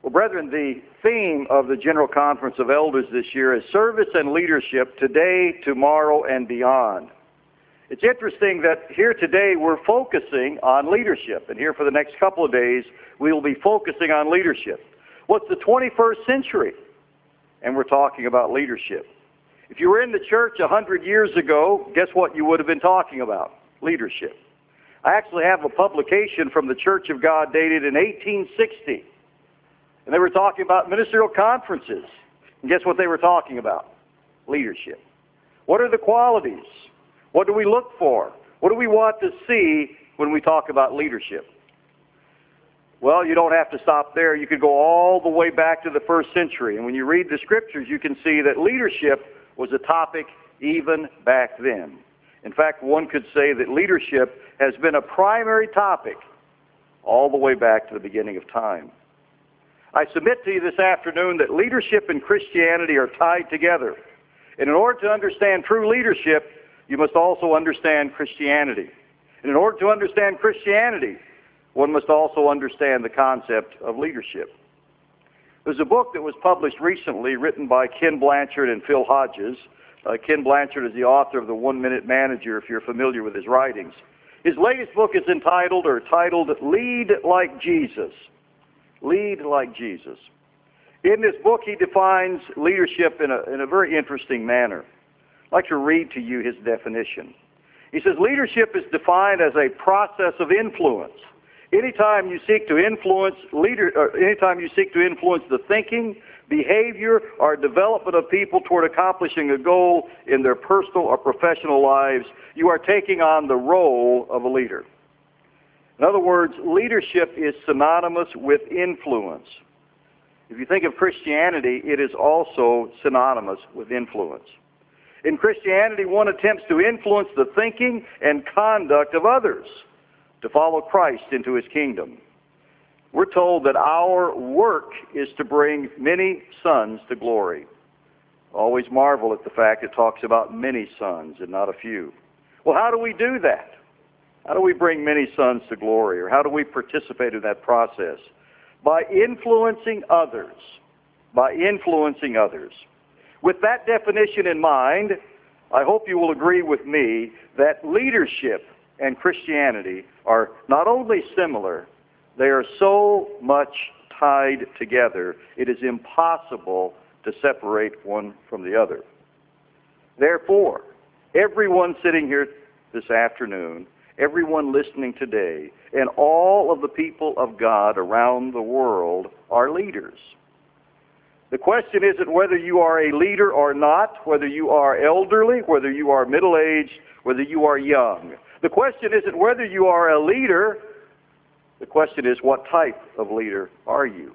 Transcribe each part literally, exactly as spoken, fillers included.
Well, brethren, the theme of the General Conference of Elders this year is Service and Leadership Today, Tomorrow, and Beyond. It's interesting that here today we're focusing on leadership, and here for the next couple of days we will be focusing on leadership. What's the twenty-first century? And we're talking about leadership. If you were in the church a hundred years ago, guess what you would have been talking about? Leadership. I actually have a publication from the Church of God dated in eighteen sixty. And they were talking about ministerial conferences. And guess what they were talking about? Leadership. What are the qualities? What do we look for? What do we want to see when we talk about leadership? Well, you don't have to stop there. You could go all the way back to the first century. And when you read the scriptures, you can see that leadership was a topic even back then. In fact, one could say that leadership has been a primary topic all the way back to the beginning of time. I submit to you this afternoon that leadership and Christianity are tied together. And in order to understand true leadership, you must also understand Christianity. And in order to understand Christianity, one must also understand the concept of leadership. There's a book that was published recently written by Ken Blanchard and Phil Hodges. Uh, Ken Blanchard is the author of The One-Minute Manager, if you're familiar with his writings. His latest book is entitled, or titled, Lead Like Jesus. Lead like Jesus. In this book, he defines leadership in a, in a very interesting manner. I'd like to read to you his definition. He says, leadership is defined as a process of influence. Anytime you seek to influence leader, or anytime you seek to influence the thinking, behavior, or development of people toward accomplishing a goal in their personal or professional lives, you are taking on the role of a leader. In other words, leadership is synonymous with influence. If you think of Christianity, it is also synonymous with influence. In Christianity, one attempts to influence the thinking and conduct of others to follow Christ into his kingdom. We're told that our work is to bring many sons to glory. Always marvel at the fact it talks about many sons and not a few. Well, how do we do that? How do we bring many sons to glory, or how do we participate in that process? By influencing others. By influencing others. With that definition in mind, I hope you will agree with me that leadership and Christianity are not only similar, they are so much tied together, it is impossible to separate one from the other. Therefore, everyone sitting here this afternoon, everyone listening today, and all of the people of God around the world are leaders. The question isn't whether you are a leader or not, whether you are elderly, whether you are middle-aged, whether you are young. The question isn't whether you are a leader. The question is, what type of leader are you?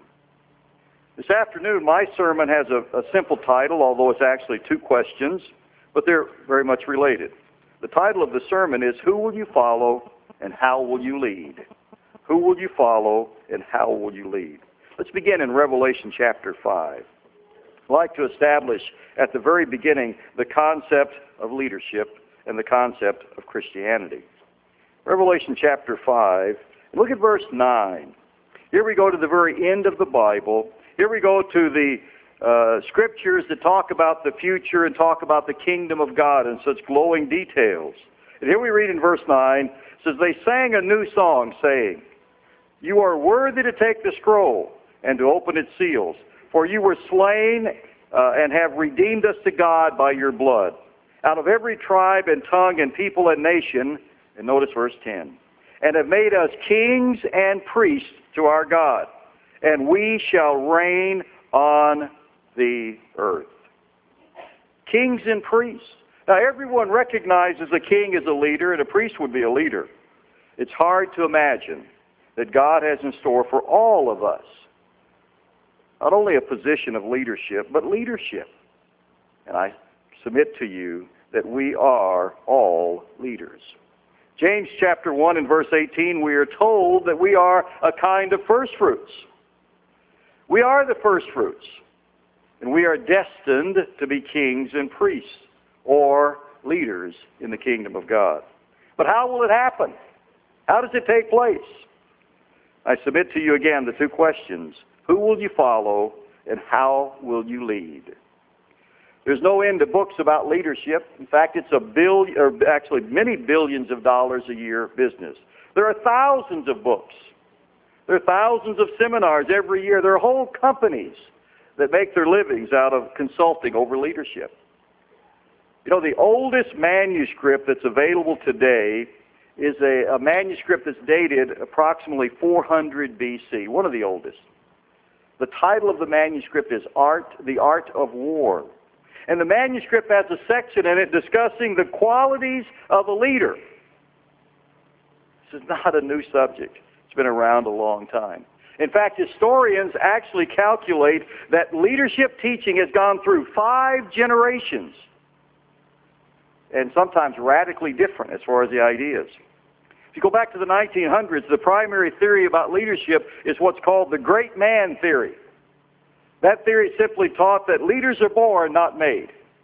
This afternoon, my sermon has a, a simple title, although it's actually two questions, but they're very much related. The title of the sermon is, Who Will You Follow and How Will You Lead? Who will you follow and how will you lead? Let's begin in Revelation chapter five. I'd like to establish at the very beginning the concept of leadership and the concept of Christianity. Revelation chapter five, look at verse nine. Here we go to the very end of the Bible. Here we go to the uh, scriptures that talk about the future and talk about the kingdom of God in such glowing details. And here we read in verse nine, it says, They sang a new song, saying, You are worthy to take the scroll and to open its seals, for you were slain uh, and have redeemed us to God by your blood, out of every tribe and tongue and people and nation, and notice verse ten, and have made us kings and priests to our God, and we shall reign on the earth. Kings and priests. Now everyone recognizes a king as a leader and a priest would be a leader. It's hard to imagine that God has in store for all of us not only a position of leadership, but leadership. And I submit to you that we are all leaders. James chapter one and verse eighteen, we are told that we are a kind of first fruits. We are the first fruits, and we are destined to be kings and priests, or leaders in the kingdom of God. But how will it happen? How does it take place? I submit to you again the two questions. Who will you follow, and how will you lead? There's no end to books about leadership. In fact, it's a billion, or actually many billions of dollars a year business. There are thousands of books. There are thousands of seminars every year. There are whole companies that make their livings out of consulting over leadership. You know, the oldest manuscript that's available today is a, a manuscript that's dated approximately four hundred B C, one of the oldest. The title of the manuscript is Art, the Art of War. And the manuscript has a section in it discussing the qualities of a leader. This is not a new subject. It's been around a long time. In fact, historians actually calculate that leadership teaching has gone through five generations, and sometimes radically different as far as the ideas. If you go back to the nineteen hundreds, the primary theory about leadership is what's called the great man theory. That theory simply taught that leaders are born, not made.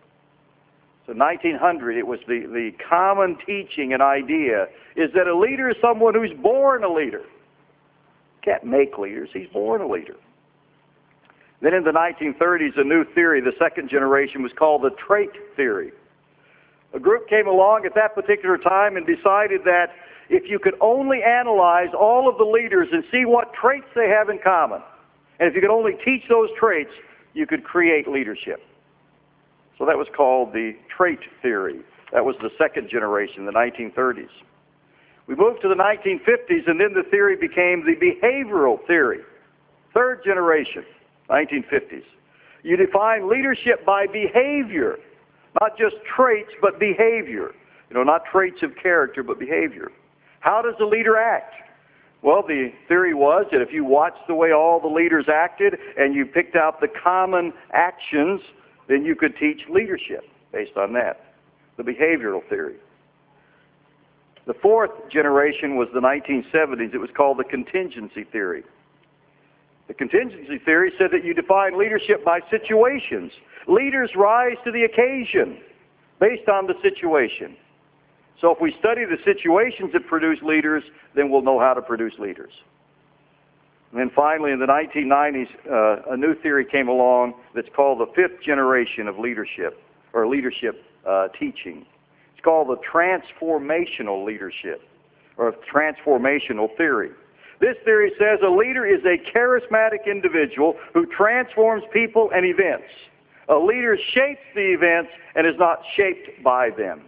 So nineteen hundred, it was the, the common teaching and idea is that a leader is someone who's born a leader. Can't make leaders, he's born a leader. Then in the nineteen thirties, a new theory, the second generation, was called the trait theory. A group came along at that particular time and decided that if you could only analyze all of the leaders and see what traits they have in common, and if you could only teach those traits, you could create leadership. So that was called the trait theory. That was the second generation, the nineteen thirties. We moved to the nineteen fifties, and then the theory became the behavioral theory. Third generation, nineteen fifties. You define leadership by behavior, not just traits, but behavior. You know, not traits of character, but behavior. How does a leader act? Well, the theory was that if you watched the way all the leaders acted and you picked out the common actions, then you could teach leadership based on that, the behavioral theory. The fourth generation was the nineteen seventies. It was called the contingency theory. The contingency theory said that you define leadership by situations. Leaders rise to the occasion based on the situation. So if we study the situations that produce leaders, then we'll know how to produce leaders. And then finally, in the nineteen nineties, uh, a new theory came along that's called the fifth generation of leadership, or leadership uh, teaching. It's called the transformational leadership, or transformational theory. This theory says a leader is a charismatic individual who transforms people and events. A leader shapes the events and is not shaped by them.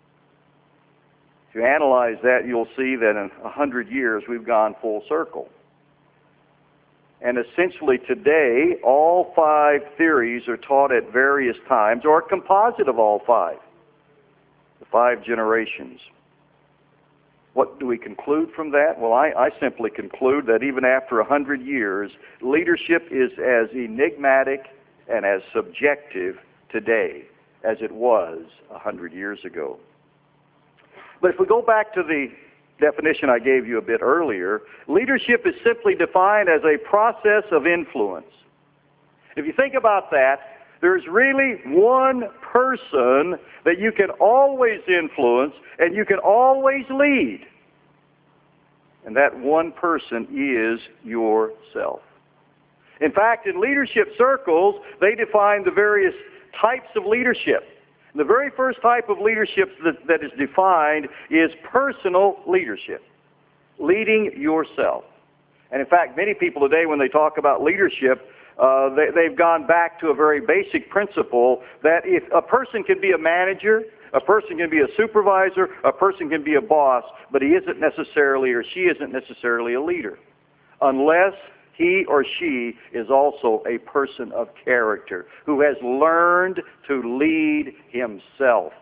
If you analyze that, you'll see that in a hundred years we've gone full circle. And essentially today, all five theories are taught at various times, or a composite of all five, the five generations. What do we conclude from that? Well, I, I simply conclude that even after a hundred years, leadership is as enigmatic and as subjective today as it was a hundred years ago. But if we go back to the definition I gave you a bit earlier, leadership is simply defined as a process of influence. If you think about that, there's really one person that you can always influence and you can always lead. And that one person is yourself. In fact, in leadership circles, they define the various types of leadership. The very first type of leadership that, that is defined is personal leadership, leading yourself. And in fact, many people today, when they talk about leadership, uh, they, they've gone back to a very basic principle that if a person can be a manager, a person can be a supervisor, a person can be a boss, but he isn't necessarily or she isn't necessarily a leader, unless he or she is also a person of character who has learned to lead himself.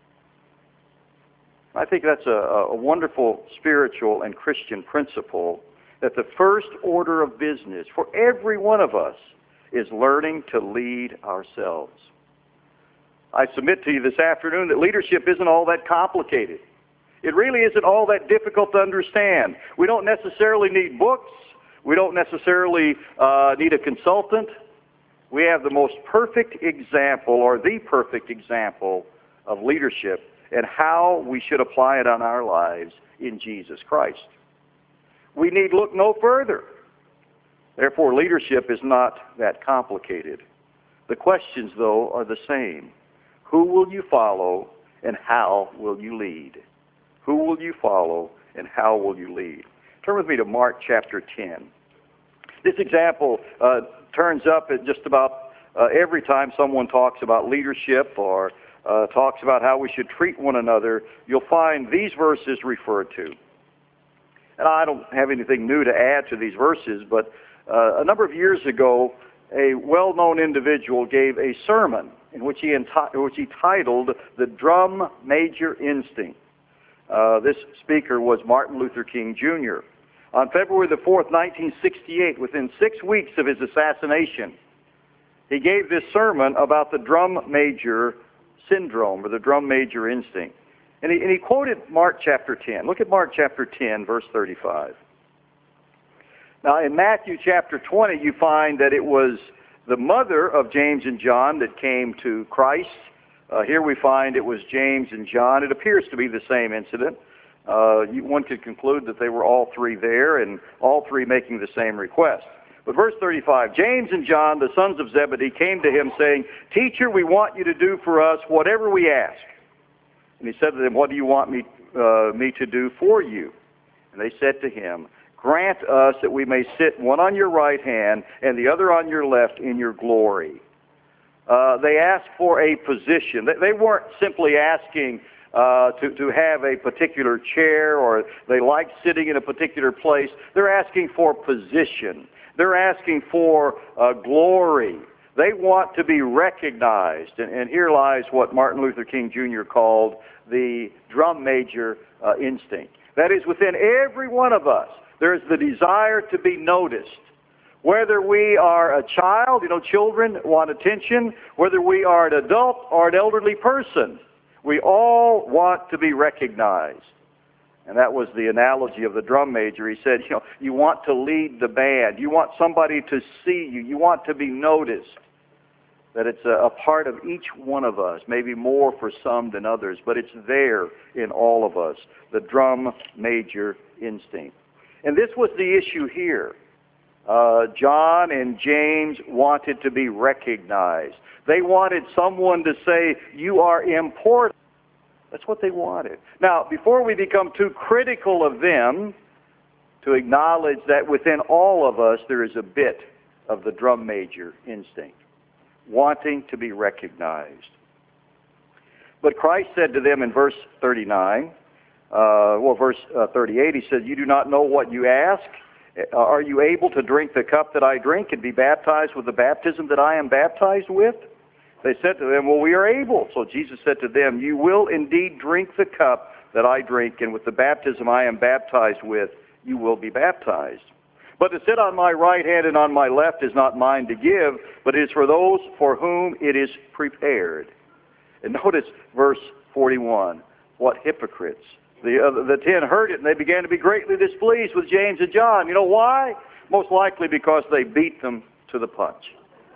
I think that's a, a wonderful spiritual and Christian principle, that the first order of business for every one of us is learning to lead ourselves. I submit to you this afternoon that leadership isn't all that complicated. It really isn't all that difficult to understand. We don't necessarily need books. We don't necessarily uh, need a consultant. We have the most perfect example, or the perfect example, of leadership and how we should apply it on our lives in Jesus Christ. We need look no further Therefore, leadership is not that complicated. The questions, though, are the same. Who will you follow, and how will you lead? Who will you follow, and how will you lead? Turn with me to Mark chapter ten. This example uh, turns up at just about uh, every time someone talks about leadership or uh, talks about how we should treat one another. You'll find these verses referred to. And I don't have anything new to add to these verses, but uh, a number of years ago, a well-known individual gave a sermon in which he, enti- which he titled The Drum Major Instinct. Uh, this speaker was Martin Luther King Junior On February the fourth, nineteen sixty-eight, within six weeks of his assassination, he gave this sermon about the drum major syndrome, or the drum major instinct. And he, and he quoted Mark chapter ten. Look at Mark chapter ten, verse thirty-five. Now, in Matthew chapter twenty, you find that it was the mother of James and John that came to Christ. Uh, here we find it was James and John. It appears to be the same incident. Uh, you, one could conclude that they were all three there, and all three making the same request. But verse thirty-five, James and John, the sons of Zebedee, came to him saying, "Teacher, we want you to do for us whatever we ask." And he said to them, "What do you want me, uh, me to do for you?" And they said to him, "Grant us that we may sit one on your right hand and the other on your left in your glory." Uh, they asked for a position. They, they weren't simply asking uh, to, to have a particular chair, or they liked sitting in a particular place. They're asking for position. They're asking for uh, glory. They want to be recognized. And, and here lies what Martin Luther King Junior called the drum major uh, instinct. That is, within every one of us, there is the desire to be noticed. Whether we are a child, you know, children want attention, whether we are an adult or an elderly person, we all want to be recognized. And that was the analogy of the drum major. He said, you know, you want to lead the band. You want somebody to see you. You want to be noticed. That it's a, a part of each one of us, maybe more for some than others, but it's there in all of us, the drum major instinct. And this was the issue here. Uh, John and James wanted to be recognized. They wanted someone to say, "You are important." That's what they wanted. Now, before we become too critical of them, to acknowledge that within all of us there is a bit of the drum major instinct, wanting to be recognized. But Christ said to them in verse thirty-nine, uh, well, verse uh, thirty-eight, he said, "You do not know what you ask. Uh, are you able to drink the cup that I drink and be baptized with the baptism that I am baptized with?" They said to him, "Well, we are able." So Jesus said to them, "You will indeed drink the cup that I drink, and with the baptism I am baptized with, you will be baptized. But to sit on my right hand and on my left is not mine to give, but it is for those for whom it is prepared." And notice verse forty-one. What hypocrites. The, uh, the ten heard it, and they began to be greatly displeased with James and John. You know why? Most likely because they beat them to the punch.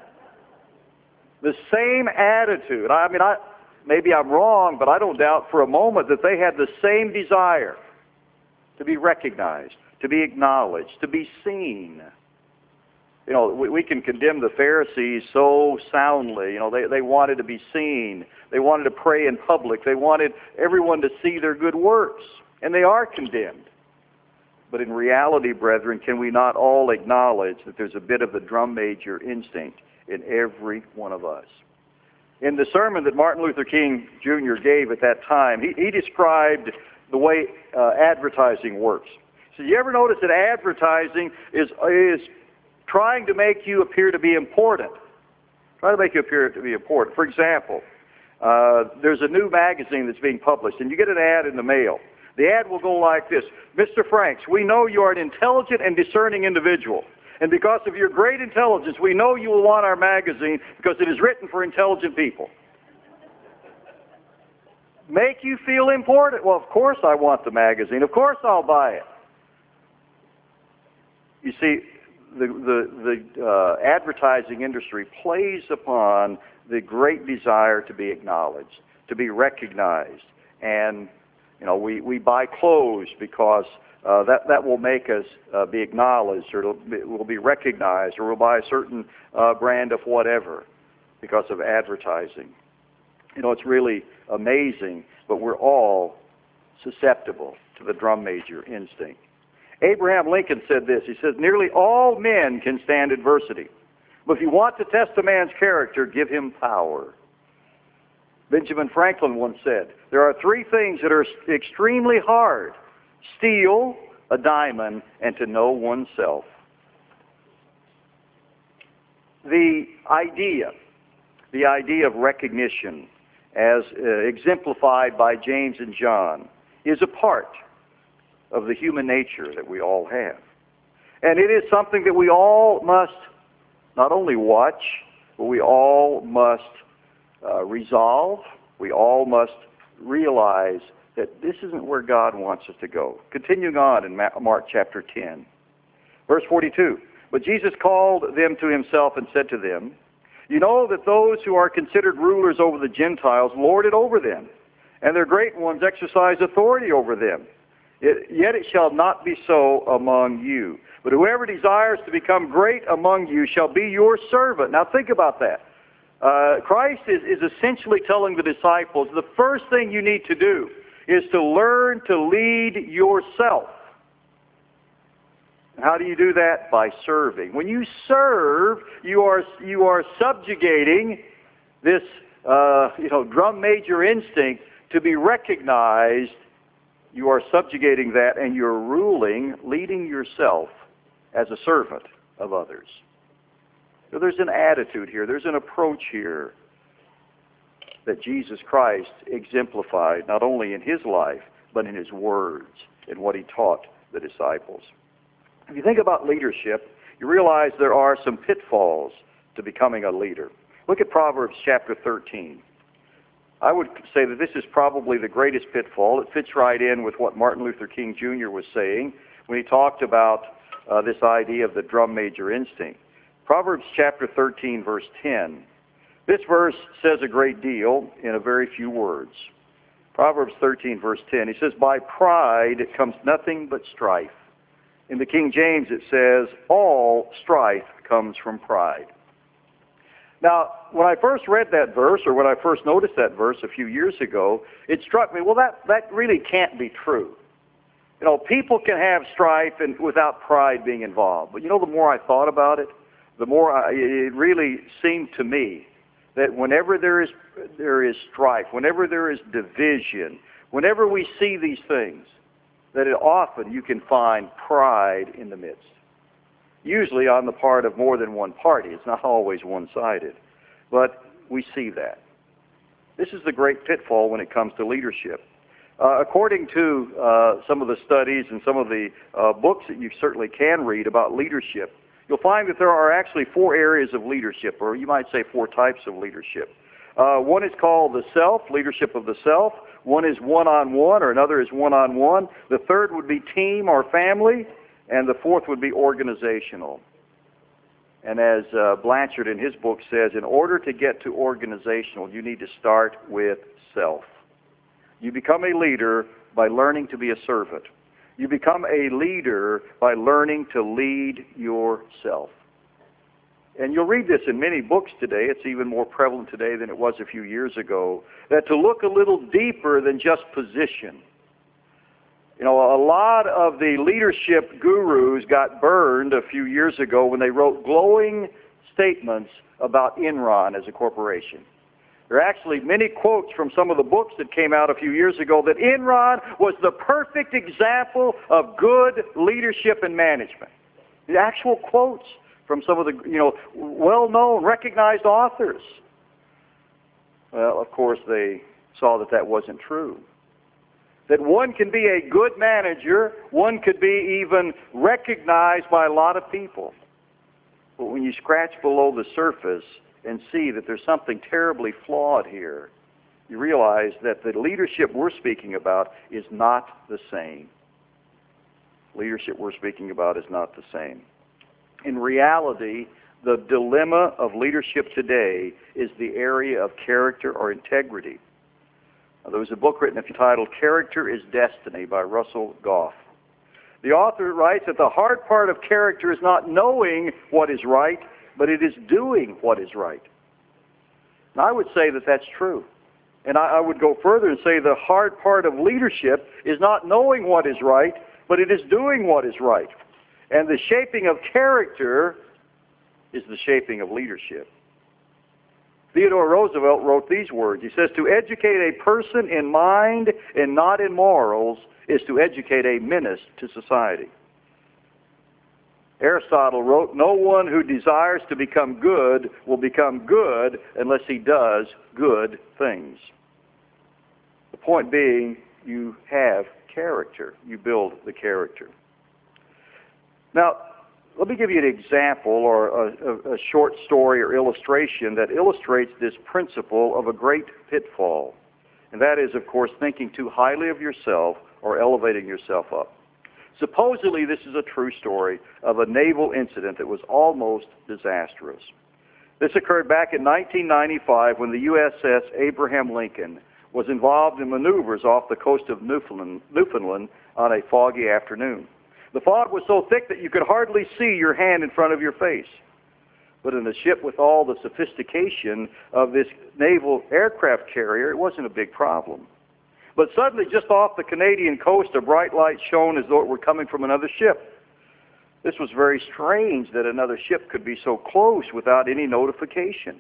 The same attitude. I mean, I maybe I'm wrong, but I don't doubt for a moment that they had the same desire to be recognized, to be acknowledged, to be seen. You know, we, we can condemn the Pharisees so soundly. You know, they, they wanted to be seen. They wanted to pray in public. They wanted everyone to see their good works. And they are condemned. But in reality, brethren, can we not all acknowledge that there's a bit of the drum major instinct in every one of us? In the sermon that Martin Luther King Junior gave at that time, he, he described the way uh, advertising works. So you ever notice that advertising is is trying to make you appear to be important? Try to make you appear to be important. For example, uh, there's a new magazine that's being published, and you get an ad in the mail. The ad will go like this: "Mister Franks, we know you are an intelligent and discerning individual. And because of your great intelligence, we know you will want our magazine because it is written for intelligent people." Make you feel important? Well, of course I want the magazine. Of course I'll buy it. You see, the, the, the uh, advertising industry plays upon the great desire to be acknowledged, to be recognized. And, you know, we, we buy clothes because uh, that, that will make us uh, be acknowledged, or it'll be, we'll be recognized, or we'll buy a certain uh, brand of whatever because of advertising. You know, it's really amazing, but we're all susceptible to the drum major instinct. Abraham Lincoln said this. He says, nearly all men can stand adversity, but if you want to test a man's character, give him power. Benjamin Franklin once said, there are three things that are extremely hard: steal, a diamond, and to know oneself. The idea, the idea of recognition, as uh, exemplified by James and John, is a part of the human nature that we all have. And it is something that we all must not only watch, but we all must uh, resolve. We all must realize that this isn't where God wants us to go. Continuing on in Mark chapter ten, verse forty-two. But Jesus called them to himself and said to them, you know that those who are considered rulers over the Gentiles lord it over them, and their great ones exercise authority over them. It, yet it shall not be so among you. But whoever desires to become great among you shall be your servant. Now think about that. Uh, Christ is, is essentially telling the disciples, the first thing you need to do is to learn to lead yourself. How do you do that? By serving. When you serve, you are you are subjugating this uh, you know drum major instinct to be recognized. You are subjugating that, and you're ruling, leading yourself as a servant of others. So there's an attitude here. There's an approach here that Jesus Christ exemplified not only in his life, but in his words and what he taught the disciples. If you think about leadership, you realize there are some pitfalls to becoming a leader. Look at Proverbs chapter thirteen. I would say that this is probably the greatest pitfall. It fits right in with what Martin Luther King Junior was saying when he talked about uh, this idea of the drum major instinct. Proverbs chapter thirteen, verse ten. This verse says a great deal in a very few words. Proverbs thirteen, verse ten. He says, by pride comes nothing but strife. In the King James it says, all strife comes from pride. Now, when I first read that verse, or when I first noticed that verse a few years ago, it struck me, well, that, that really can't be true. You know, people can have strife and without pride being involved. But you know, the more I thought about it, the more I, it really seemed to me that whenever there is there is strife, whenever there is division, whenever we see these things, that it often you can find pride in the midst. Usually on the part of more than one party. It's not always one-sided. But we see that. This is the great pitfall when it comes to leadership. Uh, according to uh, some of the studies and some of the uh, books that you certainly can read about leadership, you'll find that there are actually four areas of leadership, or you might say four types of leadership. Uh, one is called the self, leadership of the self. One is one-on-one, or another is one-on-one. The third would be team or family. And the fourth would be organizational. And as uh, Blanchard in his book says, in order to get to organizational, you need to start with self. You become a leader by learning to be a servant. You become a leader by learning to lead yourself. And you'll read this in many books today. It's even more prevalent today than it was a few years ago, that to look a little deeper than just position. You know, a lot of the leadership gurus got burned a few years ago when they wrote glowing statements about Enron as a corporation. There are actually many quotes from some of the books that came out a few years ago that Enron was the perfect example of good leadership and management. The actual quotes from some of the, you know, well-known, recognized authors. Well, of course, they saw that that wasn't true. That one can be a good manager, one could be even recognized by a lot of people. But when you scratch below the surface and see that there's something terribly flawed here, you realize that the leadership we're speaking about is not the same. Leadership we're speaking about is not the same. In reality, the dilemma of leadership today is the area of character or integrity. Now, there was a book written entitled Character is Destiny by Russell Goff. The author writes that the hard part of character is not knowing what is right, but it is doing what is right. And I would say that that's true. And I, I would go further and say the hard part of leadership is not knowing what is right, but it is doing what is right. And the shaping of character is the shaping of leadership. Theodore Roosevelt wrote these words. He says, "To educate a person in mind and not in morals is to educate a menace to society." Aristotle wrote, "No one who desires to become good will become good unless he does good things." The point being, you have character. You build the character. Now, let me give you an example or a, a, a short story or illustration that illustrates this principle of a great pitfall. And that is, of course, thinking too highly of yourself or elevating yourself up. Supposedly, this is a true story of a naval incident that was almost disastrous. This occurred back in nineteen ninety-five when the U S S Abraham Lincoln was involved in maneuvers off the coast of Newfoundland, Newfoundland on a foggy afternoon. The fog was so thick that you could hardly see your hand in front of your face. But in a ship with all the sophistication of this naval aircraft carrier, it wasn't a big problem. But suddenly, just off the Canadian coast, a bright light shone as though it were coming from another ship. This was very strange that another ship could be so close without any notification.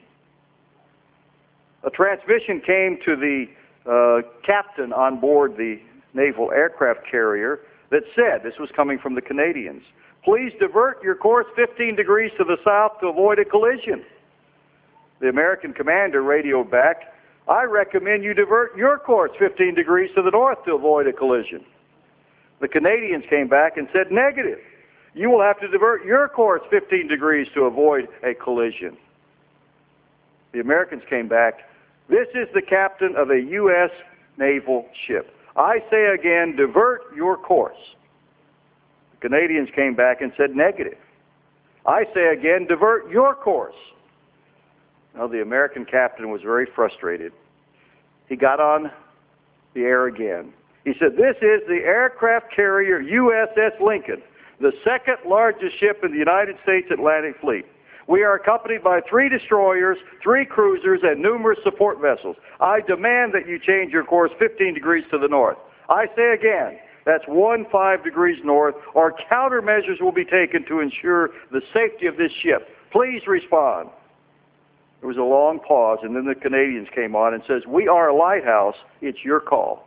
A transmission came to the uh, captain on board the naval aircraft carrier that said, this was coming from the Canadians, "Please divert your course fifteen degrees to the south to avoid a collision." The American commander radioed back, "I recommend you divert your course fifteen degrees to the north to avoid a collision." The Canadians came back and said, "Negative. You will have to divert your course fifteen degrees to avoid a collision." The Americans came back, "This is the captain of a U S naval ship. I say again, divert your course." The Canadians came back and said, "Negative. I say again, divert your course." Now, the American captain was very frustrated. He got on the air again. He said, "This is the aircraft carrier U S S Lincoln, the second largest ship in the United States Atlantic Fleet. We are accompanied by three destroyers, three cruisers, and numerous support vessels. I demand that you change your course fifteen degrees to the north. I say again, that's one five degrees north, or countermeasures will be taken to ensure the safety of this ship. Please respond." There was a long pause, and then the Canadians came on and says, "We are a lighthouse. It's your call."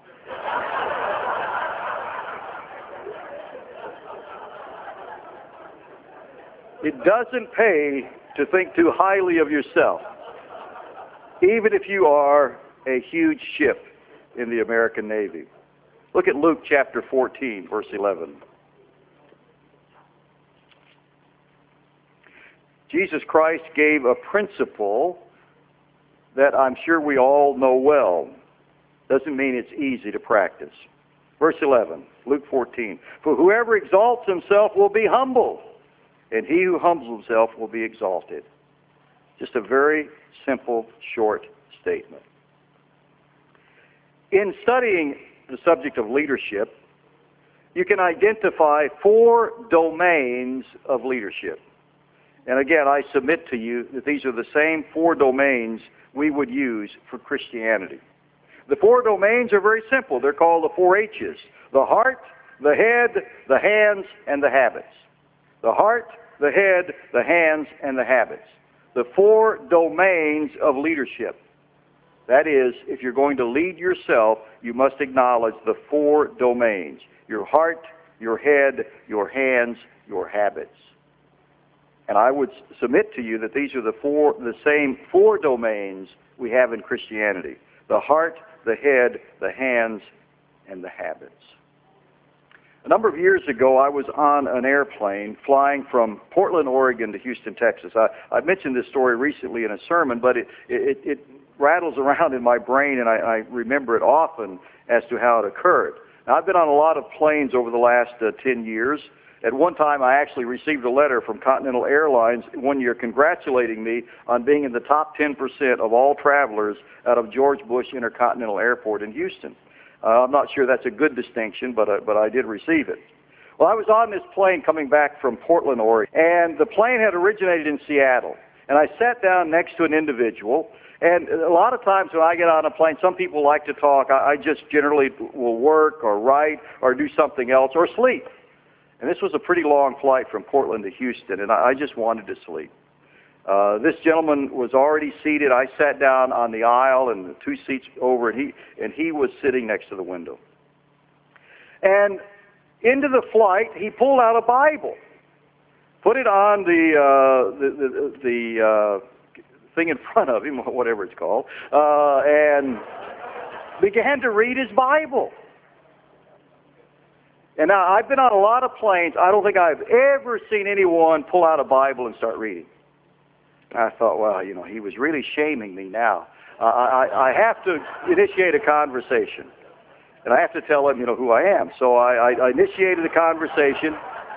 It doesn't pay to think too highly of yourself, even if you are a huge ship in the American Navy. Look at Luke chapter fourteen, verse eleven. Jesus Christ gave a principle that I'm sure we all know well. Doesn't mean it's easy to practice. Verse eleven, Luke fourteen. "For whoever exalts himself will be humbled, and he who humbles himself will be exalted." Just a very simple, short statement. In studying the subject of leadership, you can identify four domains of leadership. And again, I submit to you that these are the same four domains we would use for Christianity. The four domains are very simple. They're called the four H's: the heart, the head, the hands, and the habits. The heart, the head, the hands, and the habits. The four domains of leadership. That is, if you're going to lead yourself, you must acknowledge the four domains: your heart, your head, your hands, your habits. And I would submit to you that these are the four, the same four domains we have in Christianity: the heart, the head, the hands, and the habits. A number of years ago, I was on an airplane flying from Portland, Oregon to Houston, Texas. I, I mentioned this story recently in a sermon, but it, it, it rattles around in my brain, and I, I remember it often as to how it occurred. Now, I've been on a lot of planes over the last uh, ten years. At one time, I actually received a letter from Continental Airlines one year congratulating me on being in the top ten percent of all travelers out of George Bush Intercontinental Airport in Houston. Uh, I'm not sure that's a good distinction, but uh, but I did receive it. Well, I was on this plane coming back from Portland, Oregon, and the plane had originated in Seattle. And I sat down next to an individual, and a lot of times when I get on a plane, some people like to talk. I, I just generally will work or write or do something else or sleep. And this was a pretty long flight from Portland to Houston, and I, I just wanted to sleep. Uh, this gentleman was already seated. I sat down on the aisle and the two seats over, and he, and he was sitting next to the window. And into the flight, he pulled out a Bible, put it on the uh, the the, the uh, thing in front of him, whatever it's called, uh, and began to read his Bible. And now, I've been on a lot of planes. I don't think I've ever seen anyone pull out a Bible and start reading. I thought, well, you know, he was really shaming me now. Uh, I, I have to initiate a conversation. And I have to tell him, you know, who I am. So I, I, I initiated the conversation.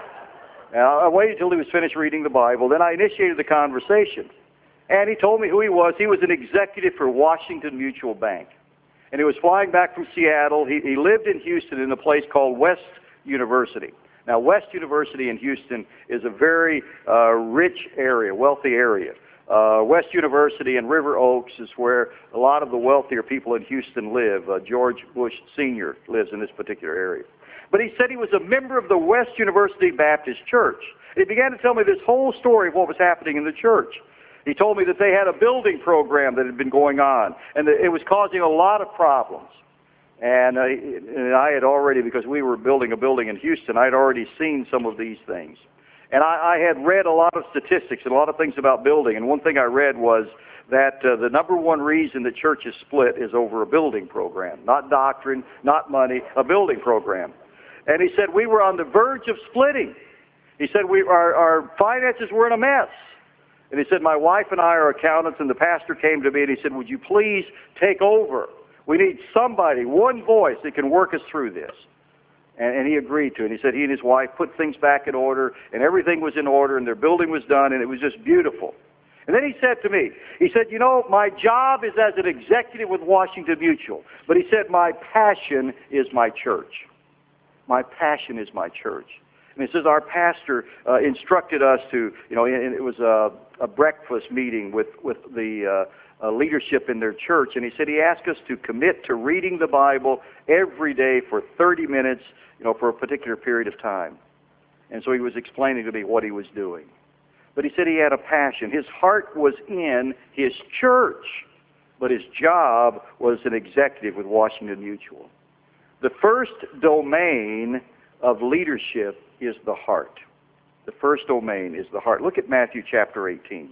And I waited until he was finished reading the Bible. Then I initiated the conversation. And he told me who he was. He was an executive for Washington Mutual Bank. And he was flying back from Seattle. He, he lived in Houston in a place called West University. Now, West University in Houston is a very uh, rich area, wealthy area. Uh, West University in River Oaks is where a lot of the wealthier people in Houston live. Uh, George Bush Senior lives in this particular area. But he said he was a member of the West University Baptist Church. He began to tell me this whole story of what was happening in the church. He told me that they had a building program that had been going on, and that it was causing a lot of problems. And, uh, and I had already, because we were building a building in Houston, I had already seen some of these things. And I, I had read a lot of statistics and a lot of things about building. And one thing I read was that uh, the number one reason that churches split is over a building program. Not doctrine, not money, a building program. And he said we were on the verge of splitting. He said we, our, our finances were in a mess. And he said, my wife and I are accountants, and the pastor came to me and he said, would you please take over? We need somebody, one voice that can work us through this. And, and he agreed to it. He said he and his wife put things back in order, and everything was in order, and their building was done, and it was just beautiful. And then he said to me, he said, you know, my job is as an executive with Washington Mutual. But he said, my passion is my church. My passion is my church. And he says, our pastor uh, instructed us to, you know, and it was a, a breakfast meeting with, with the uh, uh, leadership in their church. And he said he asked us to commit to reading the Bible every day for thirty minutes, you know, for a particular period of time. And so he was explaining to me what he was doing. But he said he had a passion. His heart was in his church, but his job was an executive with Washington Mutual. The first domain of leadership is the heart. The first domain is the heart. Look at Matthew chapter eighteen.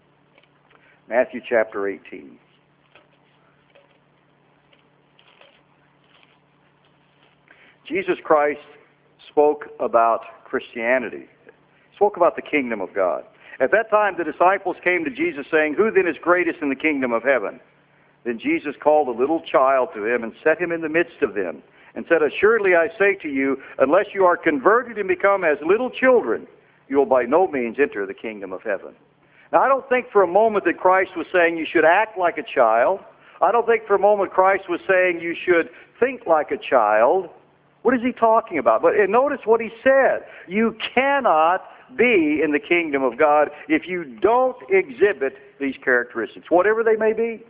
Matthew chapter eighteen. Jesus Christ spoke about Christianity. He spoke about the kingdom of God. At that time, the disciples came to Jesus saying, who then is greatest in the kingdom of heaven? Then Jesus called a little child to him and set him in the midst of them and said, assuredly I say to you, unless you are converted and become as little children, you will by no means enter the kingdom of heaven. Now, I don't think for a moment that Christ was saying you should act like a child. I don't think for a moment Christ was saying you should think like a child. What is he talking about? But and notice what he said. You cannot be in the kingdom of God if you don't exhibit these characteristics, whatever they may be.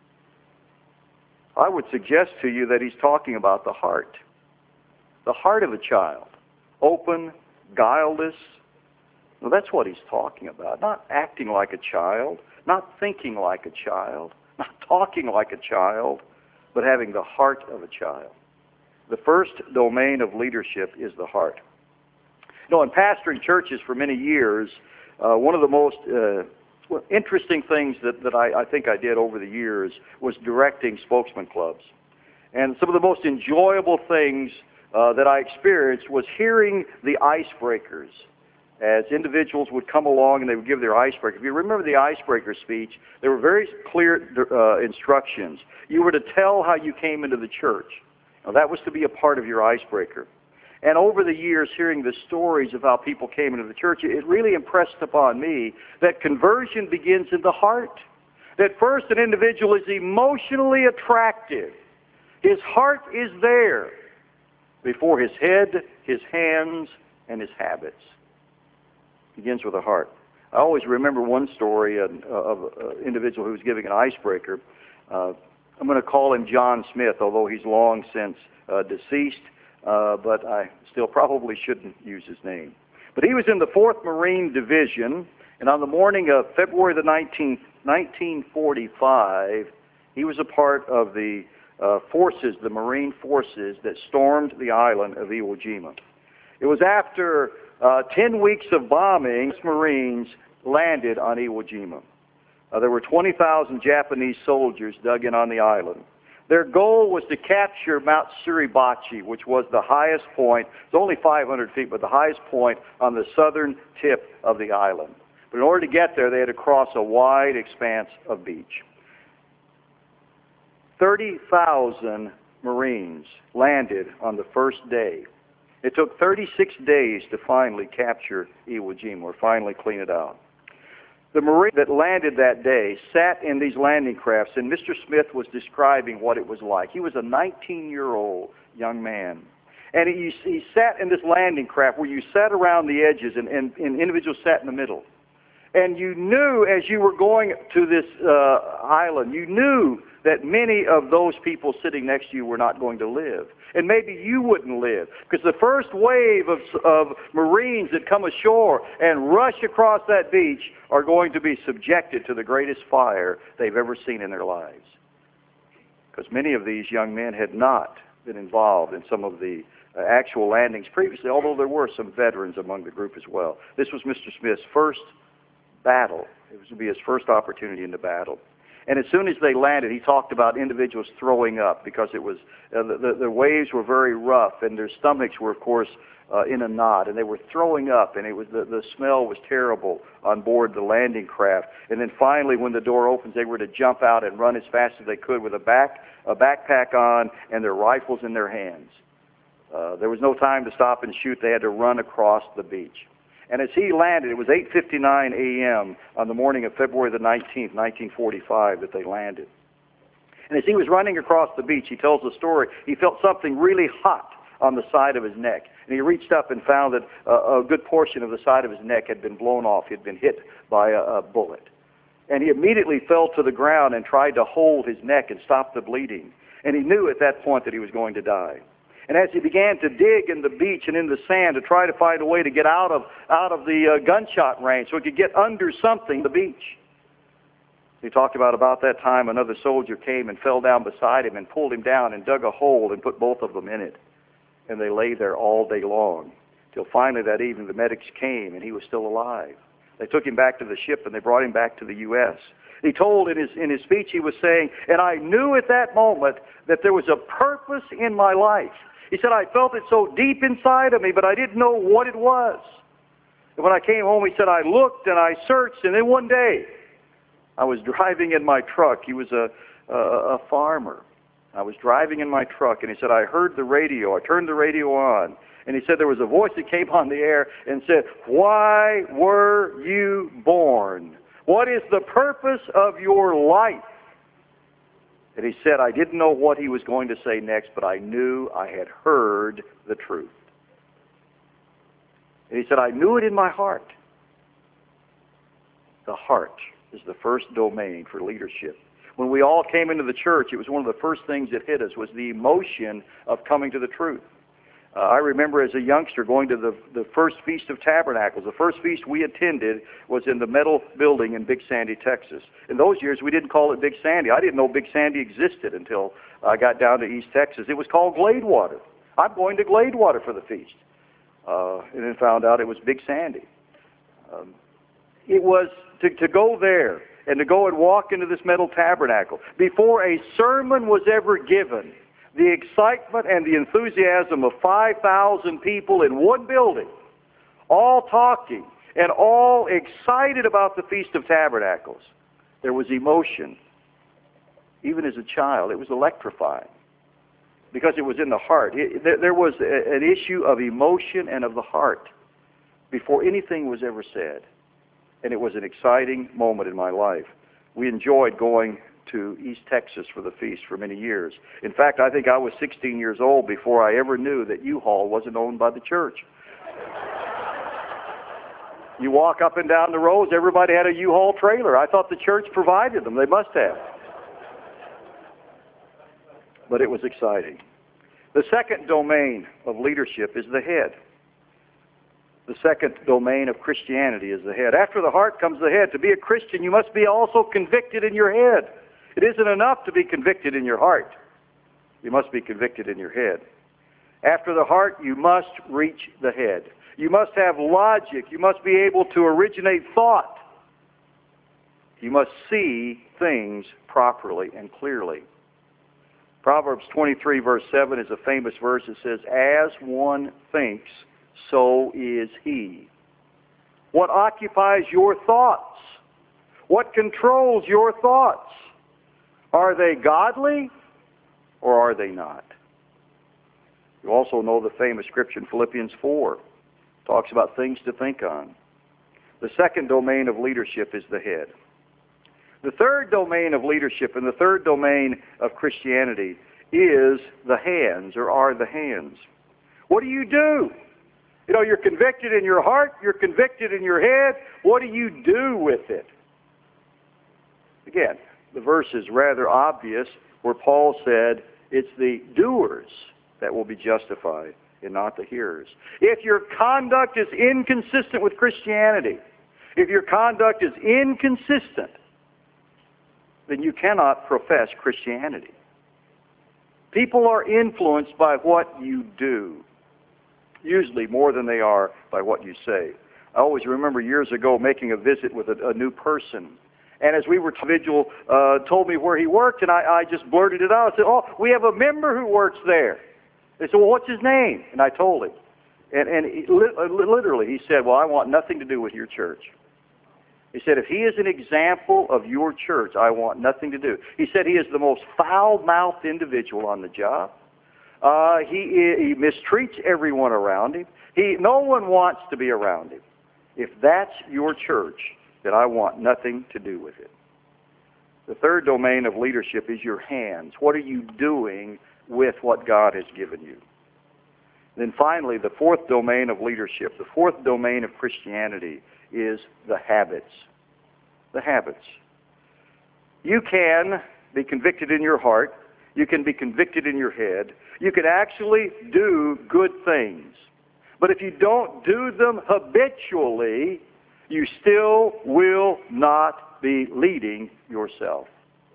I would suggest to you that he's talking about the heart. The heart of a child. Open, guileless. Well, that's what he's talking about. Not acting like a child, not thinking like a child, not talking like a child, but having the heart of a child. The first domain of leadership is the heart. You know, in pastoring churches for many years, uh, one of the most uh, interesting things that, that I, I think I did over the years was directing spokesman clubs. And some of the most enjoyable things uh, that I experienced was hearing the icebreakers as individuals would come along and they would give their icebreaker. If you remember the icebreaker speech, there were very clear uh, instructions. You were to tell how you came into the church. Now, that was to be a part of your icebreaker. And over the years, hearing the stories of how people came into the church, it really impressed upon me that conversion begins in the heart. That first an individual is emotionally attractive. His heart is there before his head, his hands, and his habits. Begins with the heart. I always remember one story of, of an individual who was giving an icebreaker. Uh, I'm going to call him John Smith, although he's long since uh, deceased, uh, but I still probably shouldn't use his name. But he was in the fourth Marine Division, and on the morning of February the nineteenth, nineteen forty-five, he was a part of the uh, forces, the Marine forces that stormed the island of Iwo Jima. It was after uh, ten weeks of bombing, Marines landed on Iwo Jima. Uh, there were twenty thousand Japanese soldiers dug in on the island. Their goal was to capture Mount Suribachi, which was the highest point. It's only five hundred feet, but the highest point on the southern tip of the island. But in order to get there, they had to cross a wide expanse of beach. thirty thousand Marines landed on the first day. It took thirty-six days to finally capture Iwo Jima, or finally clean it out. The Marine that landed that day sat in these landing crafts, and Mister Smith was describing what it was like. He was a nineteen-year-old young man. And he, he sat in this landing craft where you sat around the edges, and, and, and individuals sat in the middle. And you knew as you were going to this uh, island, you knew that many of those people sitting next to you were not going to live. And maybe you wouldn't live. Because the first wave of, of Marines that come ashore and rush across that beach are going to be subjected to the greatest fire they've ever seen in their lives. Because many of these young men had not been involved in some of the uh, actual landings previously, although there were some veterans among the group as well. This was Mister Smith's first battle. It was to be his first opportunity in the battle. And as soon as they landed, he talked about individuals throwing up because it was uh, the, the, the waves were very rough, and their stomachs were, of course, uh, in a knot, and they were throwing up, and it was the, the smell was terrible on board the landing craft. And then finally, when the door opens, they were to jump out and run as fast as they could with a back a backpack on and their rifles in their hands. Uh, there was no time to stop and shoot. They had to run across the beach. And as he landed, it was eight fifty-nine a.m. on the morning of February the nineteenth, nineteen forty-five, that they landed. And as he was running across the beach, he tells the story, he felt something really hot on the side of his neck. And he reached up and found that uh, a good portion of the side of his neck had been blown off. He had been hit by a, a bullet. And he immediately fell to the ground and tried to hold his neck and stop the bleeding. And he knew at that point that he was going to die. And as he began to dig in the beach and in the sand to try to find a way to get out of out of the uh, gunshot range so he could get under something on the beach. He talked about about that time another soldier came and fell down beside him and pulled him down and dug a hole and put both of them in it. And they lay there all day long till finally that evening the medics came and he was still alive. They took him back to the ship and they brought him back to the U S He told in his in his speech, he was saying, and I knew at that moment that there was a purpose in my life. He said, I felt it so deep inside of me, but I didn't know what it was. And when I came home, he said, I looked and I searched, and then one day, I was driving in my truck. He was a, a, a farmer. I was driving in my truck, and he said, I heard the radio. I turned the radio on, and he said there was a voice that came on the air and said, why were you born? What is the purpose of your life? And he said, I didn't know what he was going to say next, but I knew I had heard the truth. And he said, I knew it in my heart. The heart is the first domain for leadership. When we all came into the church, it was one of the first things that hit us was the emotion of coming to the truth. Uh, I remember as a youngster going to the, the first Feast of Tabernacles. The first feast we attended was in the metal building in Big Sandy, Texas. In those years, we didn't call it Big Sandy. I didn't know Big Sandy existed until I got down to East Texas. It was called Gladewater. I'm going to Gladewater for the feast. Uh, and then found out it was Big Sandy. Um, it was to, to go there and to go and walk into this metal tabernacle. Before a sermon was ever given, the excitement and the enthusiasm of five thousand people in one building, all talking and all excited about the Feast of Tabernacles. There was emotion. Even as a child, it was electrifying because it was in the heart. It, there, there was a, an issue of emotion and of the heart before anything was ever said. And it was an exciting moment in my life. We enjoyed going to East Texas for the feast for many years. In fact, I think I was sixteen years old before I ever knew that U-Haul wasn't owned by the church. You walk up and down the roads, everybody had a U-Haul trailer. I thought the church provided them. They must have. But it was exciting. The second domain of leadership is the head. The second domain of Christianity is the head. After the heart comes the head. To be a Christian, you must be also convicted in your head. It isn't enough to be convicted in your heart. You must be convicted in your head. After the heart, you must reach the head. You must have logic. You must be able to originate thought. You must see things properly and clearly. Proverbs twenty-three, verse seven is a famous verse that says, "As one thinks, so is he." What occupies your thoughts? What controls your thoughts? Are they godly or are they not? You also know the famous scripture in Philippians four. Talks about things to think on. The second domain of leadership is the head. The third domain of leadership and the third domain of Christianity is the hands, or are the hands. What do you do? You know, you're convicted in your heart, you're convicted in your head. What do you do with it? Again, the verse is rather obvious where Paul said it's the doers that will be justified and not the hearers. If your conduct is inconsistent with Christianity, if your conduct is inconsistent, then you cannot profess Christianity. People are influenced by what you do, usually more than they are by what you say. I always remember years ago making a visit with a, a new person. And as we were, individual uh, told me where he worked, and I, I just blurted it out. I said, "Oh, we have a member who works there." They said, "Well, what's his name?" And I told him. And, and he, literally, he said, "Well, I want nothing to do with your church." He said, "If he is an example of your church, I want nothing to do." He said he is the most foul-mouthed individual on the job. Uh, he, he mistreats everyone around him. He, no one wants to be around him. If that's your church, then I want nothing to do with it. The third domain of leadership is your hands. What are you doing with what God has given you? Then finally, the fourth domain of leadership, the fourth domain of Christianity is the habits. The habits. You can be convicted in your heart. You can be convicted in your head. You can actually do good things. But if you don't do them habitually, you still will not be leading yourself.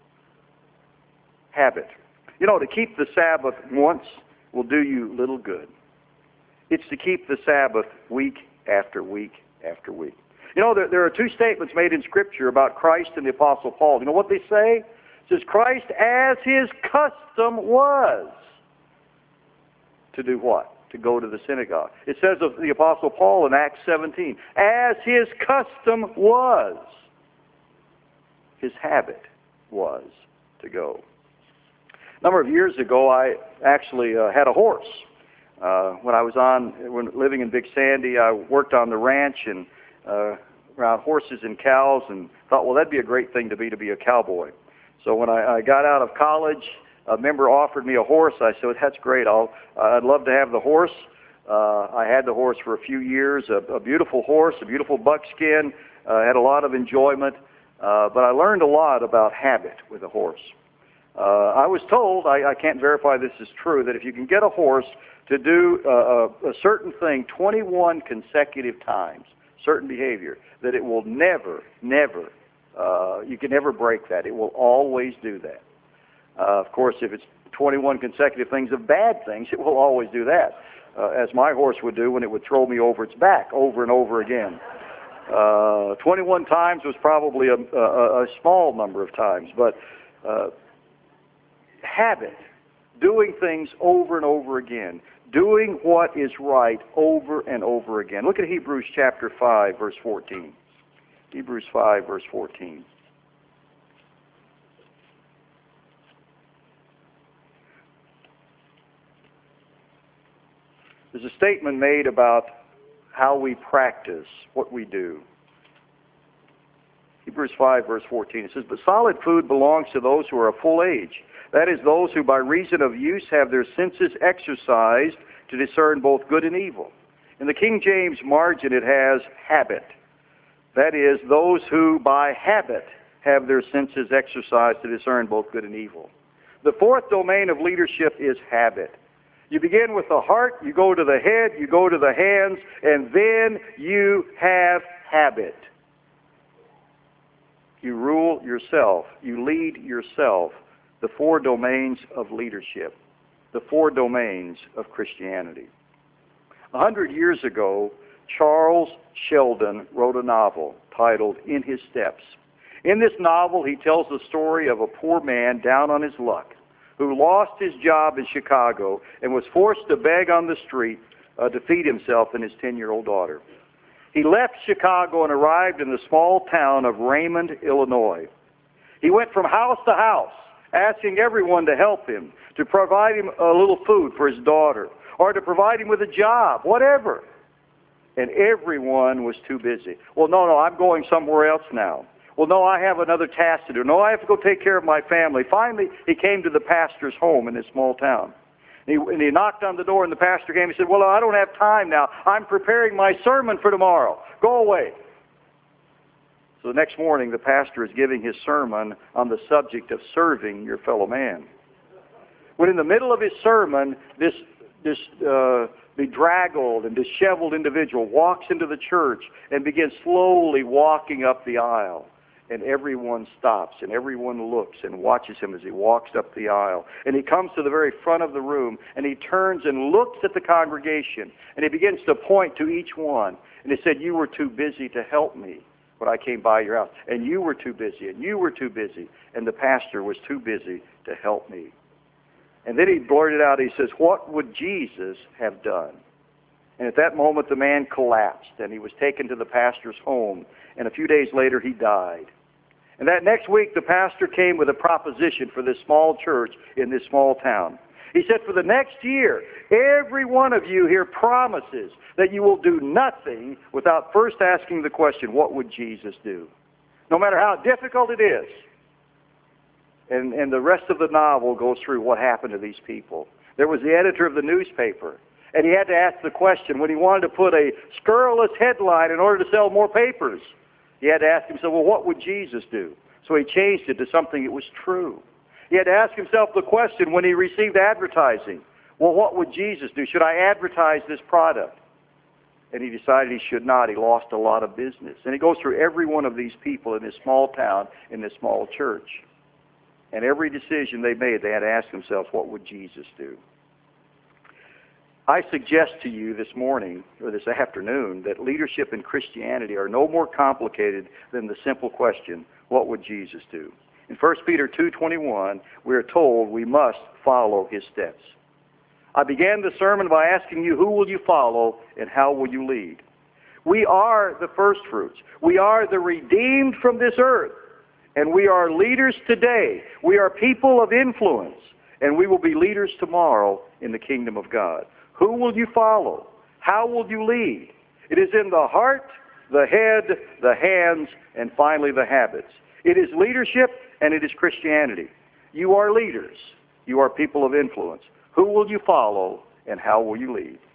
Habit. You know, to keep the Sabbath once will do you little good. It's to keep the Sabbath week after week after week. You know, there, there are two statements made in Scripture about Christ and the Apostle Paul. You know what they say? It says, Christ, as his custom was, to do what? To go to the synagogue. It says of the Apostle Paul in Acts seventeen, as his custom was, his habit was to go. A number of years ago, I actually uh, had a horse. Uh, when I was on, when living in Big Sandy, I worked on the ranch and uh, around horses and cows, and thought, well, that'd be a great thing to be, to be a cowboy. So when I, I got out of college, a member offered me a horse. I said, that's great. I'll, I'd love to have the horse. Uh, I had the horse for a few years, a, a beautiful horse, a beautiful buckskin, uh, had a lot of enjoyment, uh, but I learned a lot about habit with a horse. Uh, I was told, I, I can't verify this is true, that if you can get a horse to do uh, a, a certain thing twenty-one consecutive times, certain behavior, that it will never, never, uh, you can never break that. It will always do that. Uh, of course, if it's twenty-one consecutive things of bad things, it will always do that, uh, as my horse would do when it would throw me over its back over and over again. Uh, twenty-one times was probably a, a, a small number of times, but uh, habit, doing things over and over again, doing what is right over and over again. Look at Hebrews chapter five, verse fourteen. Hebrews five, verse fourteen. There's a statement made about how we practice what we do. Hebrews five, verse fourteen, it says, but solid food belongs to those who are of full age. That is, those who by reason of use have their senses exercised to discern both good and evil. In the King James margin, it has habit. That is, those who by habit have their senses exercised to discern both good and evil. The fourth domain of leadership is habit. You begin with the heart, you go to the head, you go to the hands, and then you have habit. You rule yourself. You lead yourself. The four domains of leadership. The four domains of Christianity. A hundred years ago, Charles Sheldon wrote a novel titled In His Steps. In this novel, he tells the story of a poor man down on his luck who lost his job in Chicago and was forced to beg on the street uh, to feed himself and his ten-year-old daughter. He left Chicago and arrived in the small town of Raymond, Illinois. He went from house to house, asking everyone to help him, to provide him a little food for his daughter, or to provide him with a job, whatever. And everyone was too busy. Well, no, no, I'm going somewhere else now. Well, no, I have another task to do. No, I have to go take care of my family. Finally, he came to the pastor's home in this small town. And he, and he knocked on the door, and the pastor came. He said, well, I don't have time now. I'm preparing my sermon for tomorrow. Go away. So the next morning, the pastor is giving his sermon on the subject of serving your fellow man. When in the middle of his sermon, this, this uh, bedraggled and disheveled individual walks into the church and begins slowly walking up the aisle. And everyone stops, and everyone looks and watches him as he walks up the aisle. And he comes to the very front of the room, and he turns and looks at the congregation, and he begins to point to each one. And he said, you were too busy to help me when I came by your house. And you were too busy, and you were too busy. And the pastor was too busy to help me. And then he blurted out, he says, what would Jesus have done? And at that moment, the man collapsed, and he was taken to the pastor's home. And a few days later, he died. And that next week, the pastor came with a proposition for this small church in this small town. He said, for the next year, every one of you here promises that you will do nothing without first asking the question, what would Jesus do? No matter how difficult it is. And, and the rest of the novel goes through what happened to these people. There was the editor of the newspaper, and he had to ask the question when he wanted to put a scurrilous headline in order to sell more papers. He had to ask himself, well, what would Jesus do? So he changed it to something that was true. He had to ask himself the question when he received advertising, well, what would Jesus do? Should I advertise this product? And he decided he should not. He lost a lot of business. And he goes through every one of these people in this small town, in this small church. And every decision they made, they had to ask themselves, what would Jesus do? I suggest to you this morning, or this afternoon, that leadership and Christianity are no more complicated than the simple question, what would Jesus do? In First Peter two twenty-one, we are told we must follow his steps. I began the sermon by asking you, who will you follow and how will you lead? We are the first fruits. We are the redeemed from this earth. And we are leaders today. We are people of influence. And we will be leaders tomorrow in the kingdom of God. Who will you follow? How will you lead? It is in the heart, the head, the hands, and finally the habits. It is leadership and it is Christianity. You are leaders. You are people of influence. Who will you follow and how will you lead?